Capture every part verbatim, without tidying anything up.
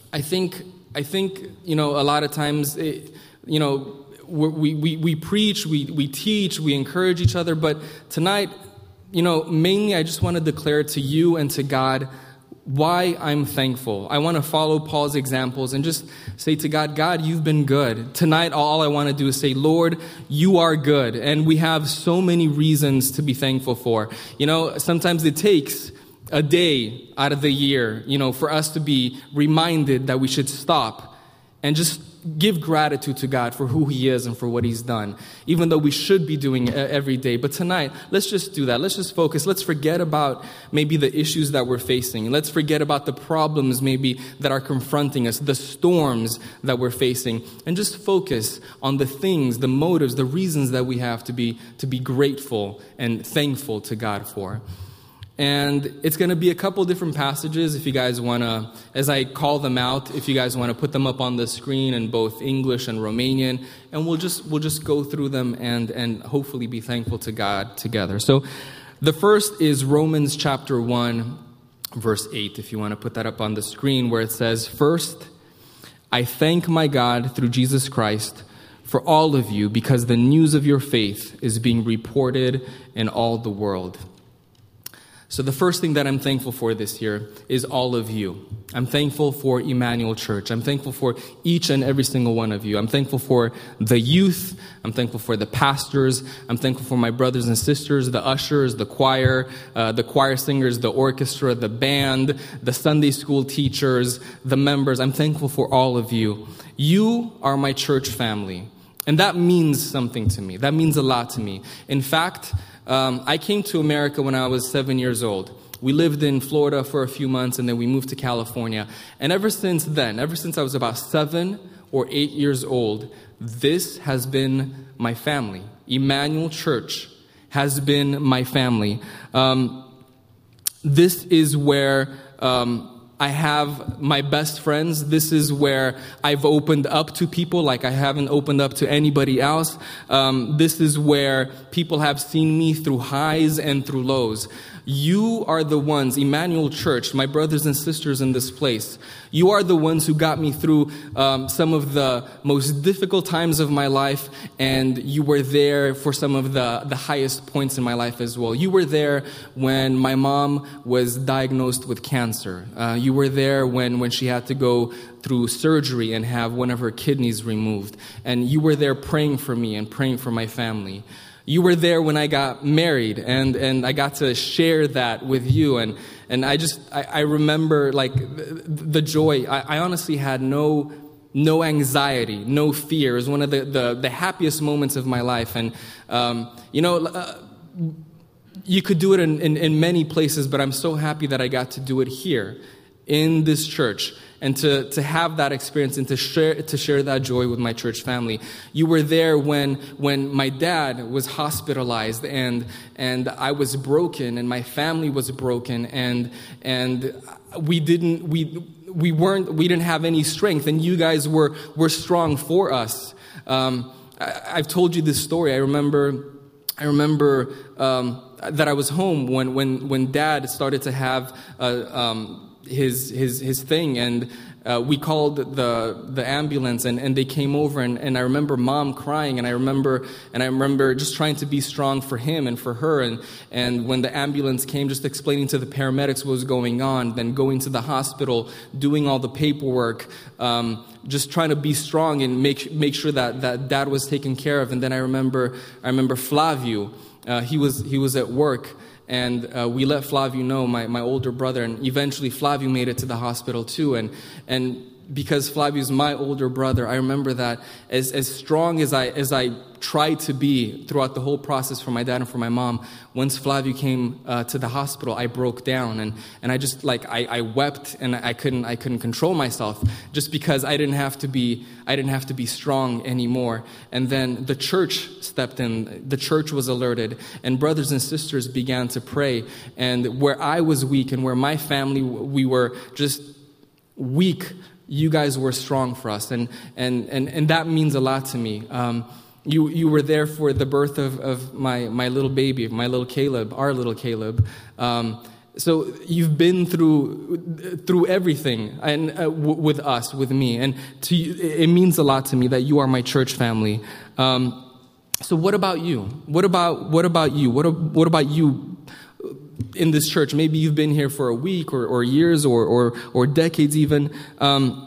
I think, I think, you know, a lot of times, it, you know, we, we, we preach, we, we teach, we encourage each other. But tonight, you know, mainly I just want to declare to you and to God why I'm thankful. I want to follow Paul's examples and just say to God, God, you've been good. Tonight, all I want to do is say, Lord, you are good. And we have so many reasons to be thankful for. You know, sometimes it takes a day out of the year, you know, for us to be reminded that we should stop and just give gratitude to God for who he is and for what he's done, even though we should be doing it every day. But tonight, let's just do that. Let's just focus. Let's forget about maybe the issues that we're facing. Let's forget about the problems maybe that are confronting us, the storms that we're facing, and just focus on the things, the motives, the reasons that we have to be to be grateful and thankful to God for. And it's going to be a couple different passages if you guys want to, as I call them out, if you guys want to put them up on the screen in both English and Romanian, and we'll just we'll just go through them and, and hopefully be thankful to God together. So the first is Romans chapter one, verse eight, if you want to put that up on the screen, where it says, "First, I thank my God through Jesus Christ for all of you, because the news of your faith is being reported in all the world." So the first thing that I'm thankful for this year is all of you. I'm thankful for Emmanuel Church. I'm thankful for each and every single one of you. I'm thankful for the youth. I'm thankful for the pastors. I'm thankful for my brothers and sisters, the ushers, the choir, uh, the choir singers, the orchestra, the band, the Sunday school teachers, the members. I'm thankful for all of you. You are my church family. And that means something to me. That means a lot to me. In fact, Um, I came to America when I was seven years old. We lived in Florida for a few months, and then we moved to California. And ever since then, ever since I was about seven or eight years old, this has been my family. Emmanuel Church has been my family. Um, this is where um, I have my best friends. This is where I've opened up to people like I haven't opened up to anybody else. Um, this is where people have seen me through highs and through lows. You are the ones, Emmanuel Church, my brothers and sisters in this place. You are the ones who got me through um, some of the most difficult times of my life, and you were there for some of the, the highest points in my life as well. You were there when my mom was diagnosed with cancer. Uh, you were there when, when she had to go through surgery and have one of her kidneys removed. And you were there praying for me and praying for my family. You were there when I got married, and, and I got to share that with you. And, and I just, I, I remember like the, the joy. I, I honestly had no, no anxiety, no fear. It was one of the, the, the happiest moments of my life. And, um, you know, uh, you could do it in, in, in many places, but I'm so happy that I got to do it here in this church. And to, to have that experience and to share to share that joy with my church family. You were there when when my dad was hospitalized and and I was broken and my family was broken and and we didn't we we weren't we didn't have any strength, and you guys were were strong for us. Um, I, I've told you this story. I remember I remember um, that I was home when when when Dad started to have uh, um, his his his thing, and uh, we called the the ambulance, and, and they came over, and, and I remember Mom crying, and I remember and I remember just trying to be strong for him and for her, and and when the ambulance came, just explaining to the paramedics what was going on, then going to the hospital, doing all the paperwork, um, just trying to be strong and make make sure that, that Dad was taken care of. And then I remember I remember Flavio, uh, he was he was at work. And uh, we let Flavio know, my, my older brother, and eventually Flavio made it to the hospital too. And and because Flavio's my older brother, I remember that as as strong as I as I tried to be throughout the whole process for my dad and for my mom, once Flavio came uh, to the hospital, I broke down and, and I just like I, I wept and I couldn't I couldn't control myself just because I didn't have to be I didn't have to be strong anymore. And then the church stepped in. The church was alerted, and brothers and sisters began to pray. And where I was weak and where my family we were just weak, you guys were strong for us, and and and, and that means a lot to me. Um, you you were there for the birth of, of my my little baby, my little Caleb, our little Caleb. Um, So you've been through through everything, and uh, w- with us, with me, and to you, it means a lot to me that you are my church family. Um, so what about you? What about what about you? What what about you in this church? Maybe you've been here for a week, or, or years, or or or decades even. Um,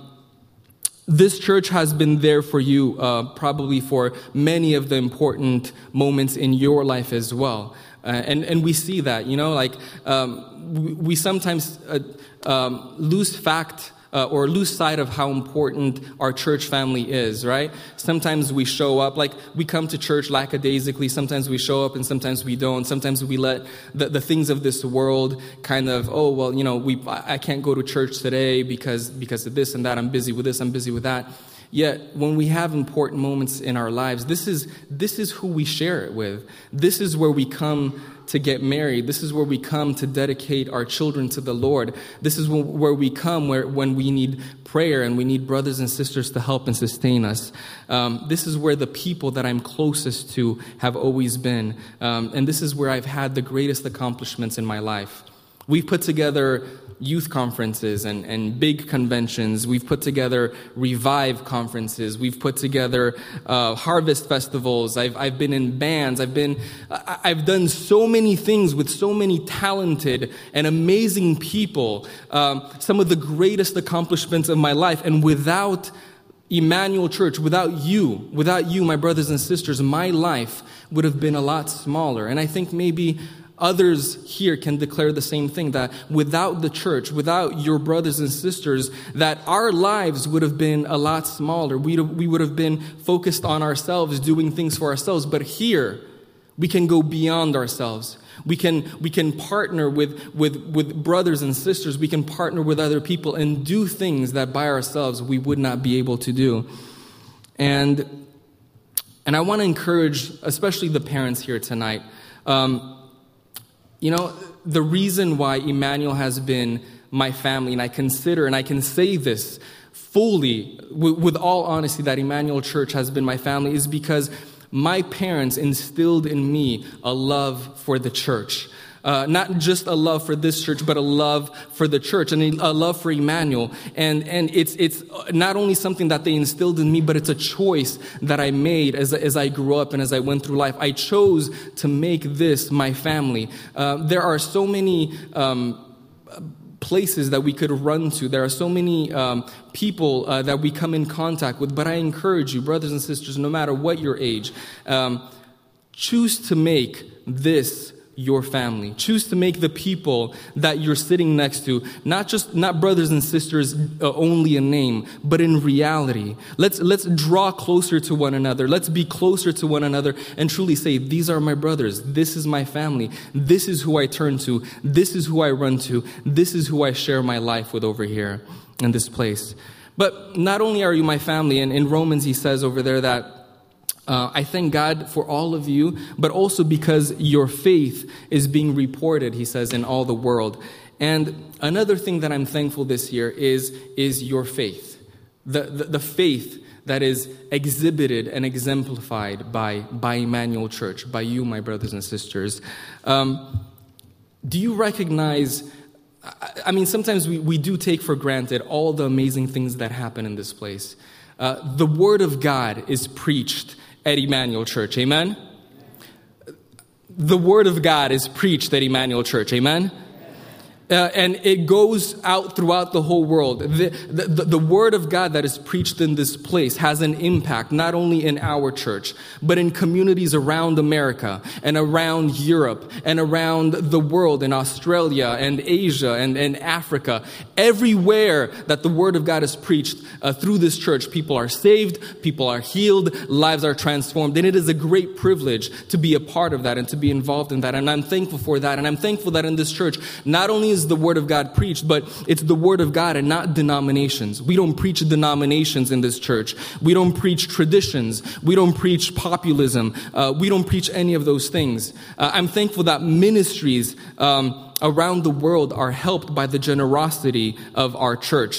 This church has been there for you uh, probably for many of the important moments in your life as well. Uh, and, and we see that, you know, like um, we, we sometimes uh, um, lose fact uh, or lose sight of how important our church family is, right? Sometimes we show up, like we come to church lackadaisically. Sometimes we show up and sometimes we don't. Sometimes we let the, the things of this world kind of, oh, well, you know, we I can't go to church today because because of this and that. I'm busy with this. I'm busy with that. Yet, when we have important moments in our lives, this is this is who we share it with. This is where we come to get married. This is where we come to dedicate our children to the Lord. This is where we come where when we need prayer and we need brothers and sisters to help and sustain us. Um, this is where the people that I'm closest to have always been. Um, and this is where I've had the greatest accomplishments in my life. We've put together youth conferences and, and big conventions. We've put together Revive conferences. We've put together uh, harvest festivals. I've I've been in bands. I've been I've done so many things with so many talented and amazing people. Um, some of the greatest accomplishments of my life. And without Emmanuel Church, without you, without you, my brothers and sisters, my life would have been a lot smaller. And I think maybe others here can declare the same thing, that without the church, without your brothers and sisters, that our lives would have been a lot smaller. We we would have been focused on ourselves, doing things for ourselves. But here, we can go beyond ourselves. We can we can partner with, with, with brothers and sisters. We can partner with other people and do things that by ourselves we would not be able to do. And, and I want to encourage, especially the parents here tonight, um, You know, the reason why Emmanuel has been my family, and I consider, and I can say this fully, with, with all honesty, that Emmanuel Church has been my family, is because my parents instilled in me a love for the church. Uh, not just a love for this church, but a love for the church and a love for Emmanuel. And and it's it's not only something that they instilled in me, but it's a choice that I made as as I grew up and as I went through life. I chose to make this my family. Uh, there are so many um, places that we could run to. There are so many um, people uh, that we come in contact with. But I encourage you, brothers and sisters, no matter what your age, um, choose to make this your family. Choose to make the people that you're sitting next to, not just, not brothers and sisters uh, only in name, but in reality. Let's, let's draw closer to one another. Let's be closer to one another and truly say, these are my brothers. This is my family. This is who I turn to. This is who I run to. This is who I share my life with over here in this place. But not only are you my family, and in Romans he says over there that Uh, I thank God for all of you, but also because your faith is being reported, he says, in all the world. And another thing that I'm thankful this year is, is your faith. The, the, the faith that is exhibited and exemplified by, by Emmanuel Church, by you, my brothers and sisters. Um, do you recognize, I, I mean, sometimes we, we do take for granted all the amazing things that happen in this place. Uh, the Word of God is preached at Emmanuel Church, amen? The Word of God is preached at Emmanuel Church, amen? Uh, and it goes out throughout the whole world. The, the, the Word of God that is preached in this place has an impact, not only in our church, but in communities around America and around Europe and around the world, in Australia and Asia and, and Africa. Everywhere that the Word of God is preached uh, through this church, people are saved, people are healed, lives are transformed. And it is a great privilege to be a part of that and to be involved in that. And I'm thankful for that. And I'm thankful that in this church, not only is the Word of God preached, but it's the Word of God and not denominations. We don't preach denominations in this church. We don't preach traditions. We don't preach populism. Uh, we don't preach any of those things. Uh, I'm thankful that ministries um, around the world are helped by the generosity of our church.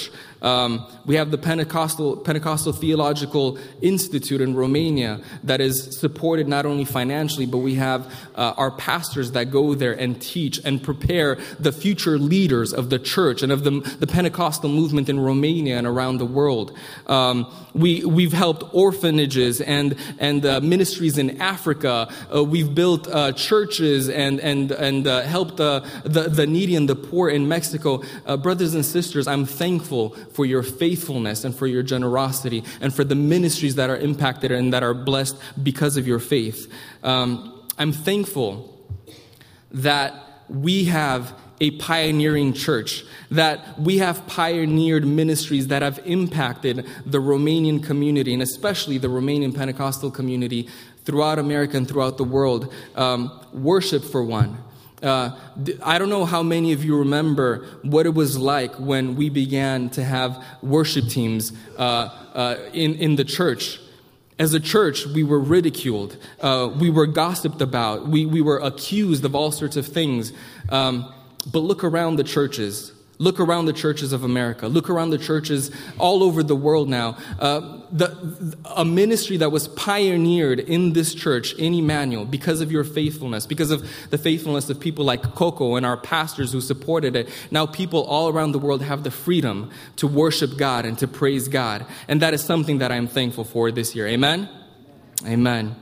Um, we have the Pentecostal Pentecostal Theological Institute in Romania that is supported not only financially, but we have uh, our pastors that go there and teach and prepare the future leaders of the church and of the, the Pentecostal movement in Romania and around the world. Um, we, we've helped orphanages and, and uh, ministries in Africa. Uh, we've built uh, churches and, and, and uh, helped uh, the, the needy and the poor in Mexico. Uh, brothers and sisters, I'm thankful for your faithfulness and for your generosity and for the ministries that are impacted and that are blessed because of your faith. Um, I'm thankful that we have a pioneering church, that we have pioneered ministries that have impacted the Romanian community, and especially the Romanian Pentecostal community throughout America and throughout the world. Um, worship, for one. Uh, I don't know how many of you remember what it was like when we began to have worship teams uh, uh, in, in the church. As a church, we were ridiculed. Uh, we were gossiped about. We, we were accused of all sorts of things. Um, but look around the churches. Look around the churches of America. Look around the churches all over the world now. Uh, the, a ministry that was pioneered in this church, in Emmanuel, because of your faithfulness, because of the faithfulness of people like Coco and our pastors who supported it. Now people all around the world have the freedom to worship God and to praise God. And that is something that I'm thankful for this year. Amen? Amen.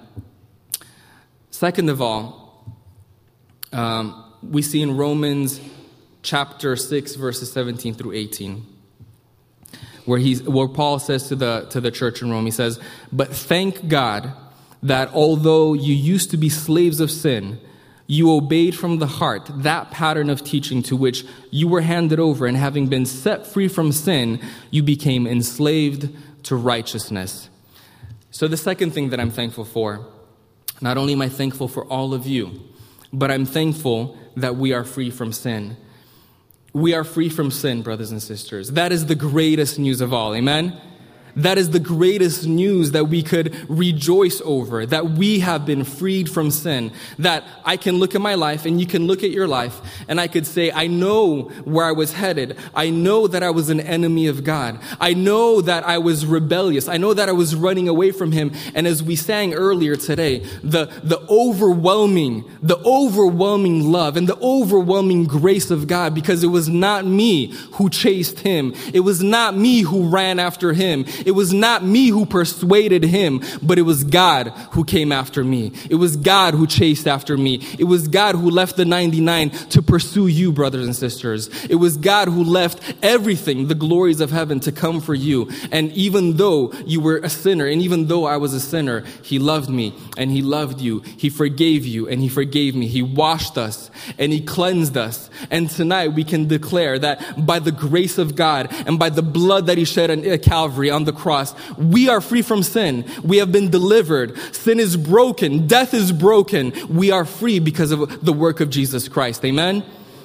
Second of all, um, we see in Romans chapter six, verses seventeen through eighteen, where he's where Paul says to the to the church in Rome, he says, "But thank God that although you used to be slaves of sin, you obeyed from the heart that pattern of teaching to which you were handed over, and having been set free from sin, you became enslaved to righteousness." So the second thing that I'm thankful for, not only am I thankful for all of you, but I'm thankful that we are free from sin. We are free from sin, brothers and sisters. That is the greatest news of all. Amen? That is the greatest news that we could rejoice over, that we have been freed from sin. That I can look at my life and you can look at your life and I could say, I know where I was headed. I know that I was an enemy of God. I know that I was rebellious. I know that I was running away from Him. And as we sang earlier today, the, the overwhelming, the overwhelming love and the overwhelming grace of God, because it was not me who chased Him. It was not me who ran after Him. It was not me who persuaded Him, but it was God who came after me. It was God who chased after me. It was God who left the ninety-nine to pursue you, brothers and sisters. It was God who left everything, the glories of heaven, to come for you. And even though you were a sinner, and even though I was a sinner, He loved me and He loved you. He forgave you and He forgave me. He washed us and He cleansed us. And tonight we can declare that by the grace of God and by the blood that He shed on Calvary, on the cross, we are free from sin. We have been delivered. Sin is broken. Death is broken. We are free because of the work of Jesus Christ. Amen?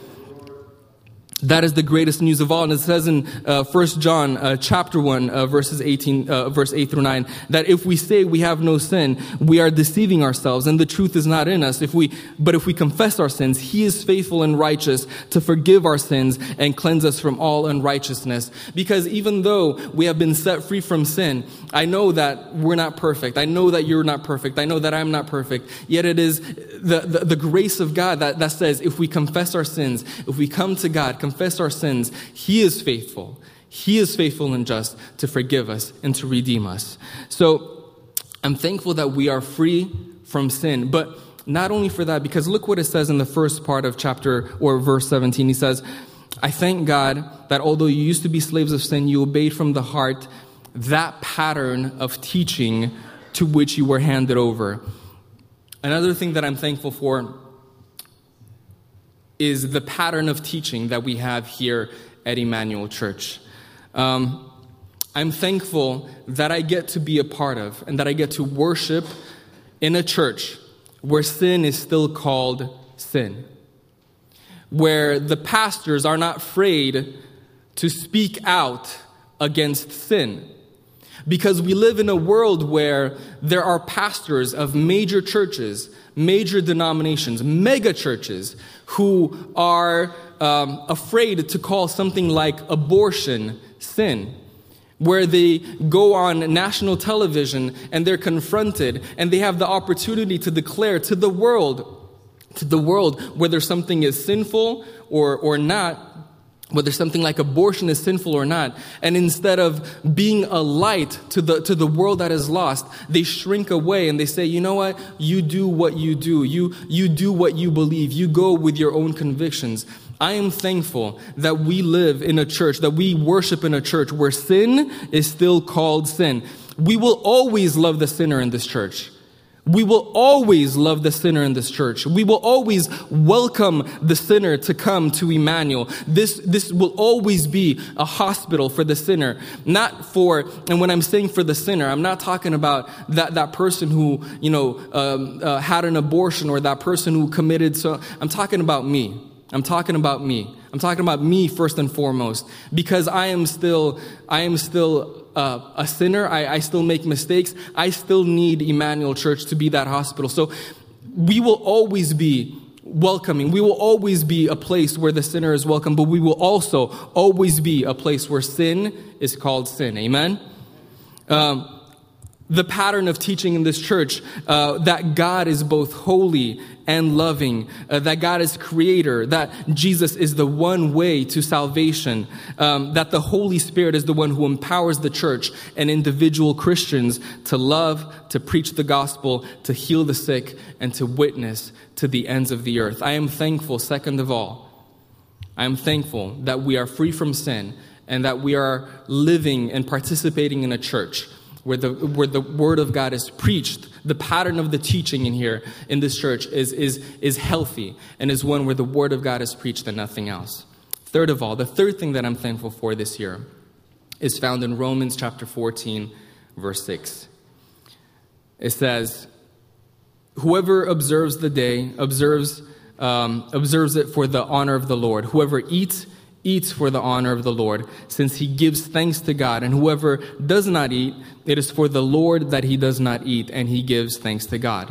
That is the greatest news of all. And it says in uh, First John uh, chapter one, uh, verses eighteen, uh, verse eight through nine, that if we say we have no sin, we are deceiving ourselves, and the truth is not in us. If we, but if we confess our sins, He is faithful and righteous to forgive our sins and cleanse us from all unrighteousness. Because even though we have been set free from sin, I know that we're not perfect. I know that you're not perfect. I know that I'm not perfect. Yet it is the, the, the grace of God that, that says if we confess our sins, if we come to God, confess our sins, He is faithful. He is faithful and just to forgive us and to redeem us. So I'm thankful that we are free from sin. But not only for that, because look what it says in the first part of chapter or verse seventeen. He says, I thank God that although you used to be slaves of sin, you obeyed from the heart that pattern of teaching to which you were handed over. Another thing that I'm thankful for is the pattern of teaching that we have here at Emmanuel Church. Um, I'm thankful that I get to be a part of and that I get to worship in a church where sin is still called sin, where the pastors are not afraid to speak out against sin. Because we live in a world where there are pastors of major churches, major denominations, mega churches, who are um, afraid to call something like abortion sin, where they go on national television and they're confronted and they have the opportunity to declare to the world, to the world whether something is sinful or, or not, whether something like abortion is sinful or not. And instead of being a light to the to the world that is lost, they shrink away and they say, you know what? You do what you do. You you do what you believe. You go with your own convictions. I am thankful that we live in a church, that we worship in a church where sin is still called sin. We will always love the sinner in this church. We will always love the sinner in this church. We will always welcome the sinner to come to Emmanuel. This, this will always be a hospital for the sinner. Not for, and when I'm saying for the sinner, I'm not talking about that, that person who, you know, um, uh, had an abortion or that person who committed, so I'm talking about me. I'm talking about me. I'm talking about me first and foremost, because I am still, I am still uh, a sinner. I, I still make mistakes. I still need Emmanuel Church to be that hospital. So we will always be welcoming. We will always be a place where the sinner is welcome, but we will also always be a place where sin is called sin. Amen? Um, the pattern of teaching in this church, uh, that God is both holy and loving, uh, that God is creator, that Jesus is the one way to salvation, um, that the Holy Spirit is the one who empowers the church and individual Christians to love, to preach the gospel, to heal the sick, and to witness to the ends of the earth. I am thankful, second of all, I am thankful that we are free from sin and that we are living and participating in a church where the where the word of God is preached. The pattern of the teaching in here, in this church, is, is, is healthy and is one where the word of God is preached and nothing else. Third of all, the third thing that I'm thankful for this year is found in Romans chapter fourteen, verse six. It says, whoever observes the day, observes, um, observes it for the honor of the Lord. Whoever eats, eats for the honor of the Lord, since he gives thanks to God. And whoever does not eat, it is for the Lord that he does not eat, and he gives thanks to God.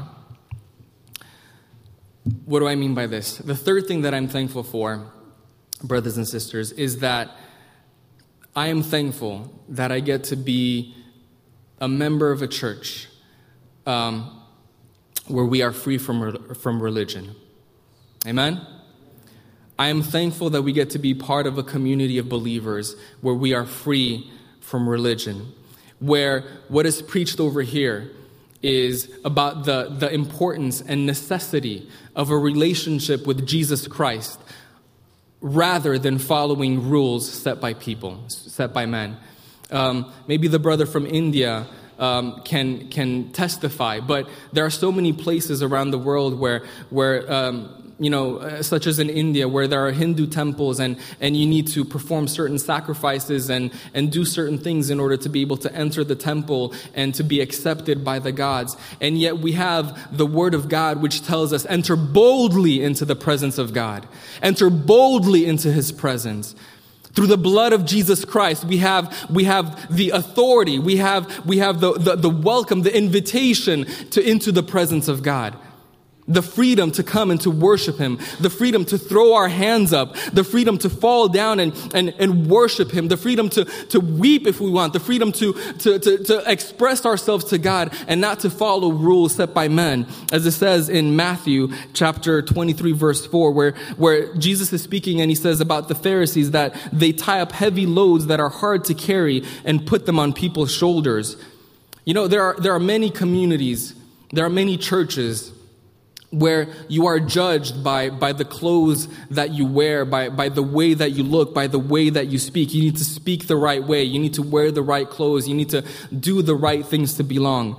What do I mean by this? The third thing that I'm thankful for, brothers and sisters, is that I am thankful that I get to be a member of a church um, where we are free from, from religion. Amen? I am thankful that we get to be part of a community of believers where we are free from religion, where what is preached over here is about the, the importance and necessity of a relationship with Jesus Christ rather than following rules set by people, set by men. Um, maybe the brother from India um, can can testify, but there are so many places around the world where where um, you know, uh, such as in India, where there are Hindu temples and, and you need to perform certain sacrifices and, and do certain things in order to be able to enter the temple and to be accepted by the gods. And yet we have the word of God which tells us, enter boldly into the presence of God. Enter boldly into his presence. Through the blood of Jesus Christ, we have we have the authority, we have we have the, the, the welcome, the invitation to into the presence of God. The freedom to come and to worship him, the freedom to throw our hands up, the freedom to fall down and, and, and worship him, the freedom to, to weep if we want, the freedom to, to, to, to express ourselves to God and not to follow rules set by men. As it says in Matthew chapter twenty-three, verse four, where, where Jesus is speaking and he says about the Pharisees that they tie up heavy loads that are hard to carry and put them on people's shoulders. You know, there are, there are many communities, there are many churches where you are judged by, by the clothes that you wear, by, by the way that you look, by the way that you speak. You need to speak the right way. You need to wear the right clothes. You need to do the right things to belong.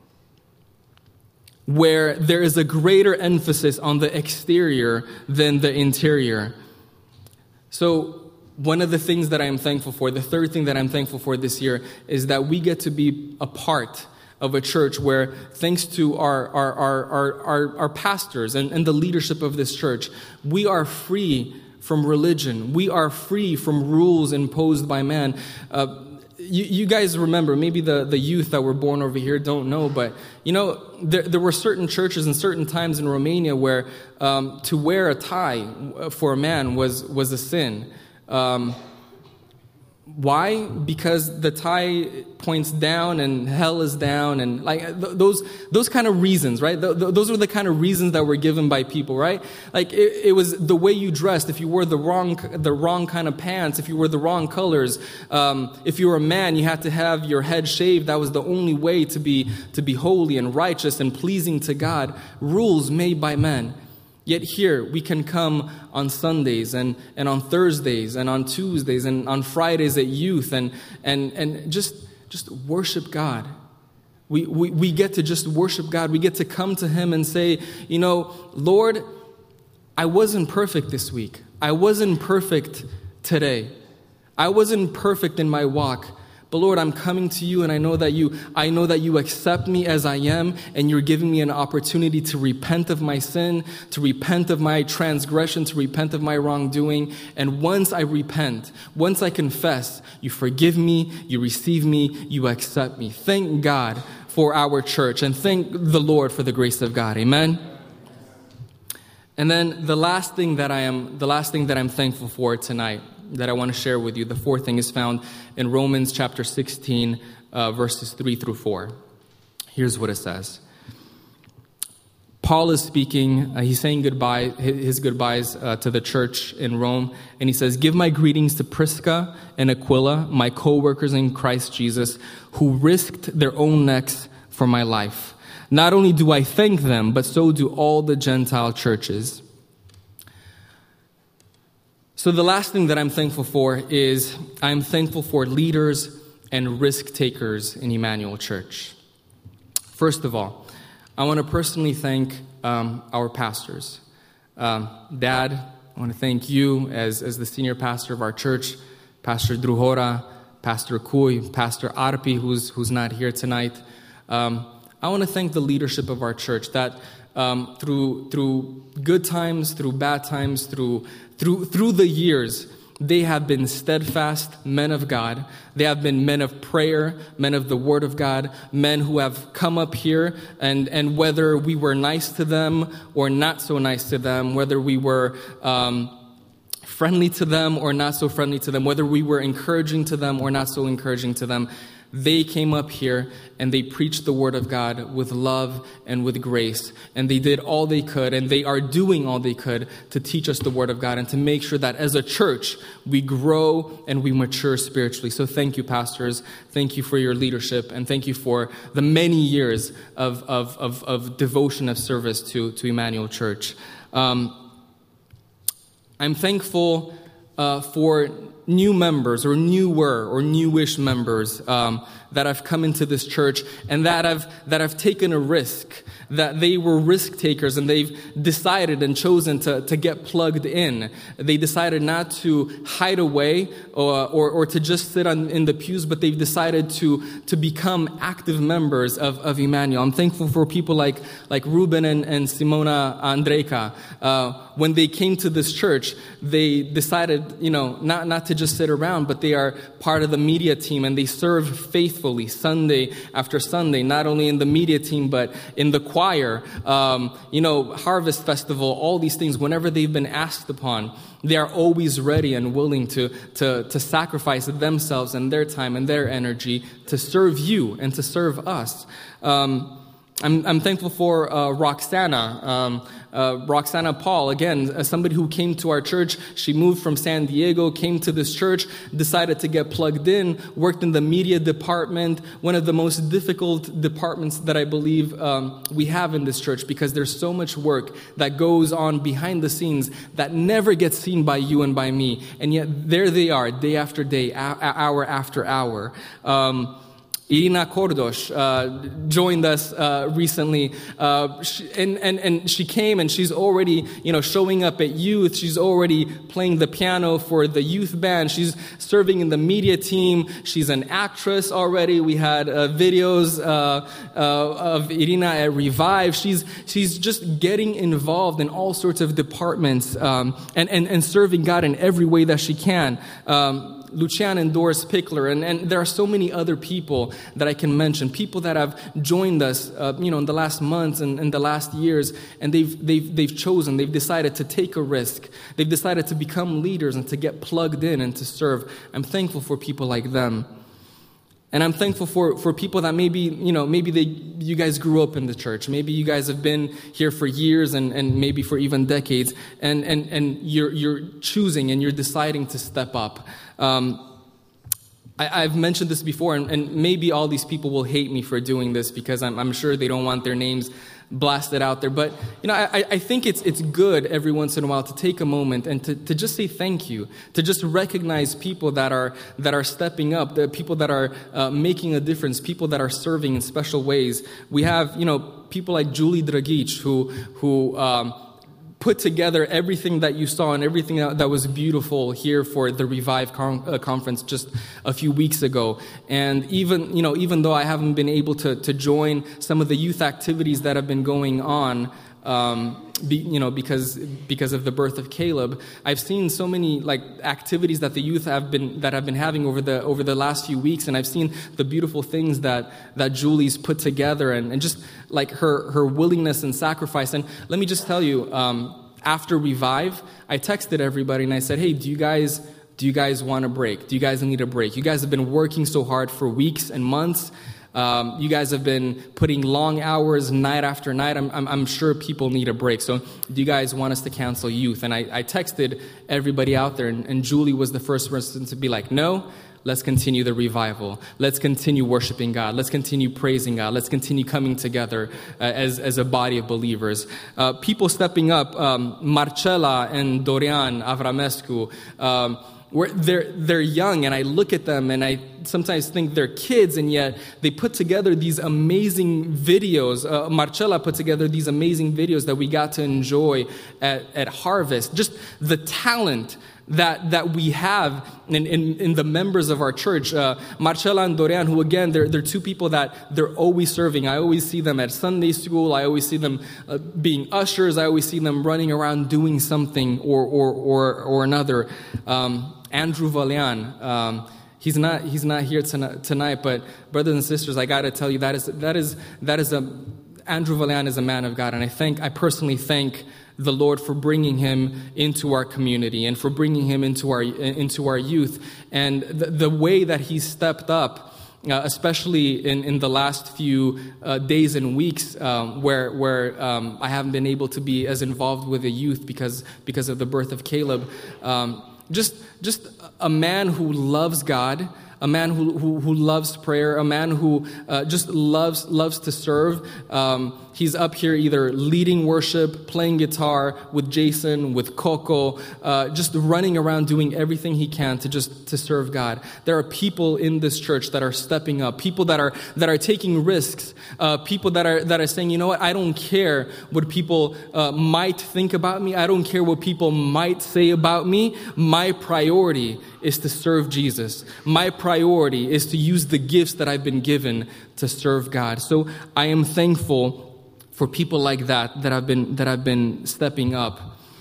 Where there is a greater emphasis on the exterior than the interior. So one of the things that I am thankful for, the third thing that I'm thankful for this year, is that we get to be a part of a church where, thanks to our our our our, our, our pastors and, and the leadership of this church, we are free from religion. We are free from rules imposed by man. Uh, you, you guys remember, maybe the, the youth that were born over here don't know, but, you know, there, there were certain churches and certain times in Romania where um, to wear a tie for a man was, was a sin. Um Why? Because the tie points down and hell is down, and like th- those those kind of reasons, right? Th- th- those were the kind of reasons that were given by people, right? Like it, it was the way you dressed. If you wore the wrong the wrong kind of pants, if you wore the wrong colors, um, if you were a man, you had to have your head shaved. That was the only way to be to be holy and righteous and pleasing to God. Rules made by men. Yet here, we can come on Sundays and, and on Thursdays and on Tuesdays and on Fridays at youth and and, and just, just worship God. We, we, we get to just worship God. We get to come to Him and say, you know, Lord, I wasn't perfect this week. I wasn't perfect today. I wasn't perfect in my walk. But Lord, I'm coming to you, and I know that you I know that you accept me as I am, and you're giving me an opportunity to repent of my sin, to repent of my transgression, to repent of my wrongdoing. And once I repent, once I confess, you forgive me, you receive me, you accept me. Thank God for our church, and thank the Lord for the grace of God. Amen. And then the last thing that I am the last thing that I'm thankful for tonight, that I want to share with you, the fourth thing, is found in Romans chapter sixteen, uh, verses three through four. Here's what it says. Paul is speaking, uh, he's saying goodbye, his goodbyes uh, to the church in Rome, and he says, "Give my greetings to Prisca and Aquila, my co-workers in Christ Jesus, who risked their own necks for my life. Not only do I thank them, but so do all the Gentile churches." So the last thing that I'm thankful for is I'm thankful for leaders and risk takers in Emmanuel Church. First of all, I want to personally thank um, our pastors. Um, Dad, I want to thank you as, as the senior pastor of our church, Pastor Druhora, Pastor Kui, Pastor Arpi, who's, who's not here tonight. Um, I want to thank the leadership of our church that um, through through good times, through bad times, through Through through the years, they have been steadfast men of God. They have been men of prayer, men of the Word of God, men who have come up here, and, and whether we were nice to them or not so nice to them, whether we were um, friendly to them or not so friendly to them, whether we were encouraging to them or not so encouraging to them, they came up here and they preached the Word of God with love and with grace. And they did all they could, and they are doing all they could to teach us the Word of God and to make sure that as a church, we grow and we mature spiritually. So thank you, pastors. Thank you for your leadership, and thank you for the many years of, of, of, of devotion of service to, to Emmanuel Church. Um, I'm thankful uh, for new members or newer or newish members um, that have come into this church and that have that have taken a risk, that they were risk takers and they've decided and chosen to, to get plugged in. They decided not to hide away or, or, or to just sit on, in the pews, but they've decided to, to become active members of, of Emmanuel. I'm thankful for people like, like Ruben and, and Simona Andrejka. Uh, when they came to this church, they decided, you know, not, not to just sit around, but they are part of the media team and they serve faithfully Sunday after Sunday, not only in the media team, but in the choir, um, you know, Harvest Festival, all these things. Whenever they've been asked upon, they are always ready and willing to, to, to sacrifice themselves and their time and their energy to serve you and to serve us. Um, I'm, I'm thankful for uh, Roxana, um, uh, Roxana Paul, again, as somebody who came to our church. She moved from San Diego, came to this church, decided to get plugged in, worked in the media department, one of the most difficult departments that I believe um, we have in this church, because there's so much work that goes on behind the scenes that never gets seen by you and by me. And yet there they are, day after day, hour after hour. Um, Irina Kordos uh, joined us uh, recently, uh, she, and, and, and she came and she's already, you know, showing up at youth. She's already playing the piano for the youth band. She's serving in the media team. She's an actress already. We had uh, videos uh, uh, of Irina at Revive. She's she's just getting involved in all sorts of departments um, and, and, and serving God in every way that she can. Um, Lucian and Doris Pickler, and, and there are so many other people that I can mention, people that have joined us, uh, you know, in the last months and in the last years, and they've they've they've chosen, they've decided to take a risk, they've decided to become leaders and to get plugged in and to serve. I'm thankful for people like them. And I'm thankful for, for people that maybe, you know, maybe they, you guys grew up in the church. Maybe you guys have been here for years and, and maybe for even decades. And, and, and you're, you're choosing and you're deciding to step up. Um, I, I've mentioned this before, and, and maybe all these people will hate me for doing this because I'm, I'm sure they don't want their names blasted out there. But, you know, I, I think it's it's good every once in a while to take a moment and to, to just say thank you, to just recognize people that are that are stepping up, the people that are uh, making a difference, people that are serving in special ways. We have, you know, people like Julie Dragic who who um, put together everything that you saw and everything that, that was beautiful here for the Revive con- uh, conference just a few weeks ago. And even, you know, even though I haven't been able to, to join some of the youth activities that have been going on, um, be, you know, because because of the birth of Caleb, I've seen so many like activities that the youth have been that have been having over the over the last few weeks, and I've seen the beautiful things that that Julie's put together, and, and just like her her willingness and sacrifice. And let me just tell you, um, after Revive, I texted everybody and I said, "Hey, do you guys do you guys want a break? Do you guys need a break? You guys have been working so hard for weeks and months." Um, you guys have been putting long hours night after night. I'm, I'm, I'm sure people need a break. So do you guys want us to cancel youth? And I, I texted everybody out there, and, and Julie was the first person to be like, no, let's continue the revival. Let's continue worshiping God. Let's continue praising God. Let's continue coming together uh, as, as a body of believers. Uh, people stepping up, um, Marcella and Dorian Avramescu, um, Where they're they're young, and I look at them, and I sometimes think they're kids, and yet they put together these amazing videos. Uh, Marcella put together these amazing videos that we got to enjoy at, at Harvest. Just the talent that that we have in, in, in the members of our church. Uh, Marcella and Dorian, who again, they're, they're two people that they're always serving. I always see them at Sunday school. I always see them uh, being ushers. I always see them running around doing something or or or, or another. Um, Andrew Valian, um, he's not he's not here tonight, tonight, but brothers and sisters, I got to tell you that is that is that is a Andrew Valian is a man of God, and I thank I personally thank the Lord for bringing him into our community and for bringing him into our into our youth, and the, the way that he stepped up, uh, especially in, in the last few uh, days and weeks, um, where where um, I haven't been able to be as involved with the youth because because of the birth of Caleb. Um, Just, just a man who loves God, a man who who, who loves prayer, a man who uh, just loves loves to serve. Um, he's up here either leading worship, playing guitar with Jason, with Coco, uh, just running around doing everything he can to just to serve God. There are people in this church that are stepping up, people that are that are taking risks, uh, people that are that are saying, you know what, I don't care what people uh, might think about me. I don't care what people might say about me. My priority is to serve Jesus. My priority is to use the gifts that I've been given to serve God. So I am thankful for people like that that have been that have been stepping up.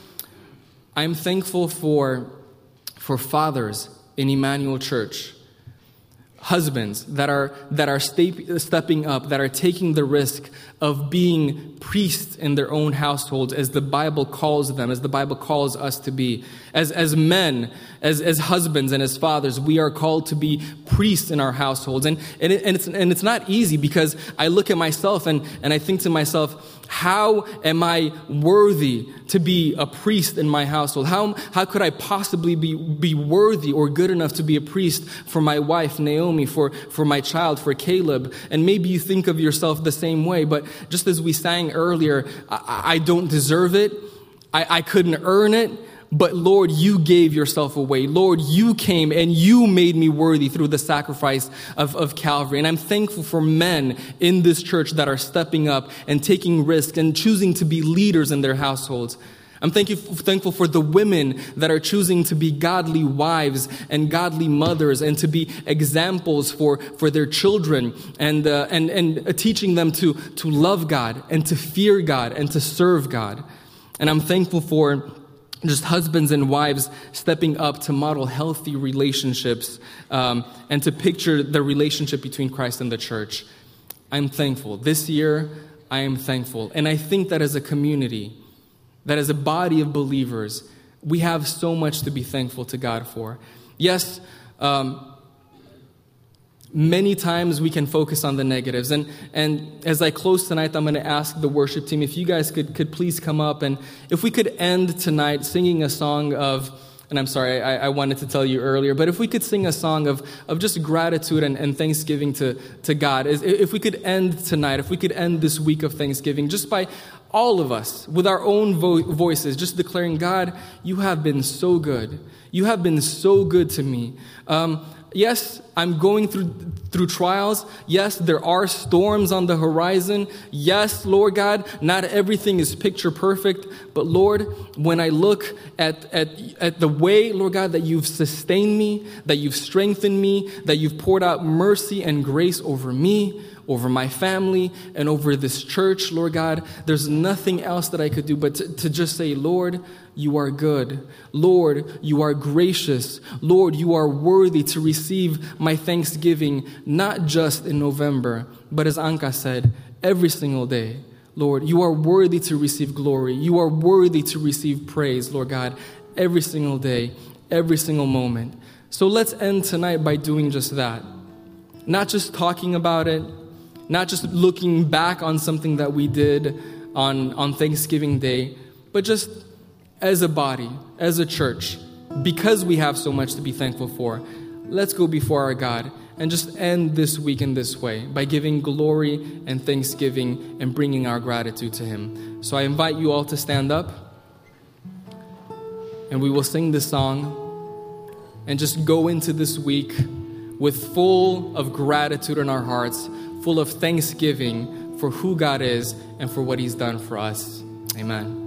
I'm thankful for for fathers in Emmanuel Church, husbands that are that are step, stepping up, that are taking the risk of being priests in their own households, as the Bible calls them, as the Bible calls us to be. As as men, as as husbands and as fathers, we are called to be priests in our households. And and, it, and it's and it's not easy, because I look at myself and, and I think to myself, how am I worthy to be a priest in my household? How how could I possibly be, be worthy or good enough to be a priest for my wife, Naomi, for, for my child, for Caleb? And maybe you think of yourself the same way, but just as we sang earlier, I, I don't deserve it. I, I couldn't earn it. But Lord, you gave yourself away. Lord, you came and you made me worthy through the sacrifice of, of Calvary. And I'm thankful for men in this church that are stepping up and taking risks and choosing to be leaders in their households. I'm thank you, thankful for the women that are choosing to be godly wives and godly mothers and to be examples for, for their children and, uh, and, and teaching them to, to love God and to fear God and to serve God. And I'm thankful for just husbands and wives stepping up to model healthy relationships um, and to picture the relationship between Christ and the church. I'm thankful. This year, I am thankful. And I think that as a community, that as a body of believers, we have so much to be thankful to God for. Yes, um, many times we can focus on the negatives. And and as I close tonight, I'm going to ask the worship team if you guys could, could please come up. And if we could end tonight singing a song of, and I'm sorry, I, I wanted to tell you earlier, but if we could sing a song of, of just gratitude and, and thanksgiving to, to God. If we could end tonight, if we could end this week of Thanksgiving just by all of us, with our own vo- voices, just declaring, God, you have been so good. You have been so good to me. Um, yes, I'm going through through trials. Yes, there are storms on the horizon. Yes, Lord God, not everything is picture perfect. But Lord, when I look at, at, at the way, Lord God, that you've sustained me, that you've strengthened me, that you've poured out mercy and grace over me, over my family, and over this church, Lord God, there's nothing else that I could do but to, to just say, Lord, you are good. Lord, you are gracious. Lord, you are worthy to receive my thanksgiving, not just in November, but as Anka said, every single day. Lord, you are worthy to receive glory. You are worthy to receive praise, Lord God, every single day, every single moment. So let's end tonight by doing just that. Not just talking about it, not just looking back on something that we did on, on Thanksgiving Day, but just as a body, as a church, because we have so much to be thankful for, let's go before our God and just end this week in this way by giving glory and thanksgiving and bringing our gratitude to Him. So I invite you all to stand up, and we will sing this song and just go into this week with full of gratitude in our hearts, full of thanksgiving for who God is and for what He's done for us. Amen.